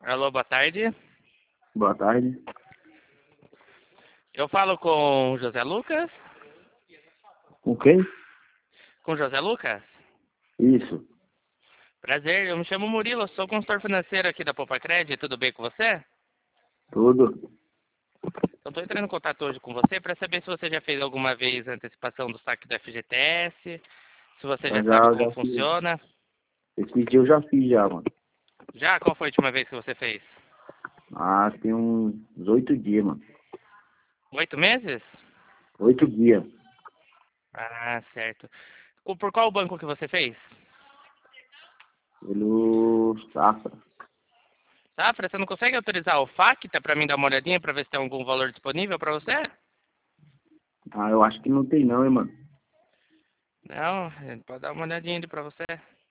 Alô, boa tarde. Boa tarde. Eu falo com José Lucas? Com quem? Com José Lucas? Isso. Prazer, eu me chamo Murilo, sou consultor financeiro aqui da Poupa-Cred, tudo bem com você? Tudo. Eu estou entrando em contato hoje com você para saber se você já fez alguma vez a antecipação do saque do FGTS, se você já Eu sabe já, como já fiz. funciona. Esse dia eu já fiz já, mano. Já? Qual foi a última vez que você fez? Ah, tem uns 8 dias, mano. 8 meses? 8 dias. Ah, certo. Por qual banco que você fez? Pelo Safra. Safra, você não consegue autorizar o FACTA para mim dar uma olhadinha para ver se tem algum valor disponível para você? Ah, eu acho que não tem não, hein, mano. Não, pode dar uma olhadinha ali para você.